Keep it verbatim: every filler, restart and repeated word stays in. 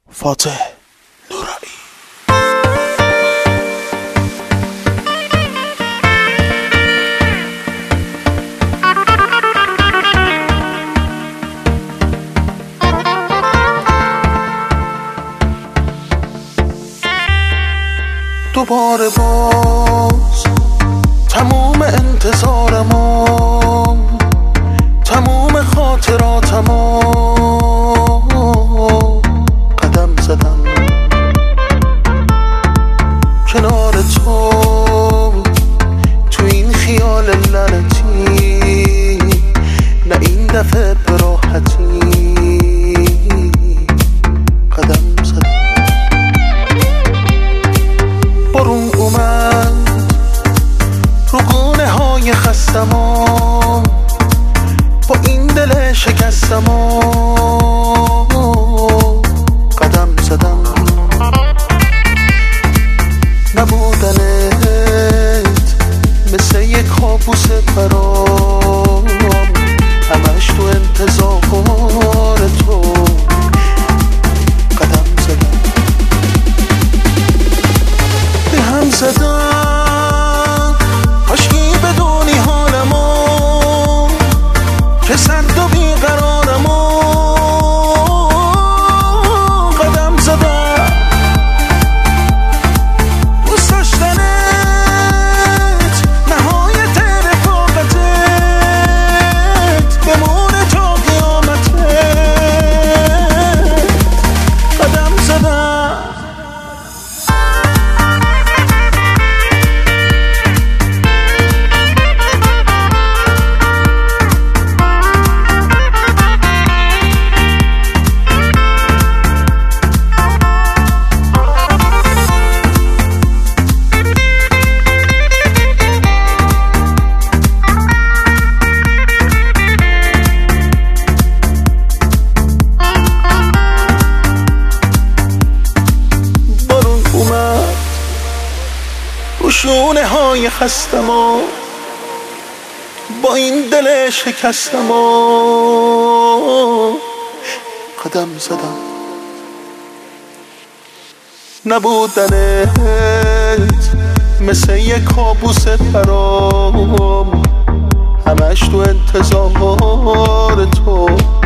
فاتح نورایی. دوباره باز تموم انتظارمو، تموم خاطراتمو قدم زدم کنار تو، تو این خیال لعنتی، نه این دفعه به راحتی قدم زدم. بارون اومد رو گونه های خستم و با این دل شکستم و قدم زدم. نبودنت مثل یک کابوس برام، همش تو انتظار تو قدم زدم. به هم زدم کاشکی بدونی حالمو، که سرد و بیقرارمو قدم زدم. دوست داشتنت نهایت رفاقتت، بمونه تا قیامتت قدم زدم. شونه های خستم و با این دل شکستم و قدم زدم. نبودنت مثل یک کابوس برام، همش تو انتظار تو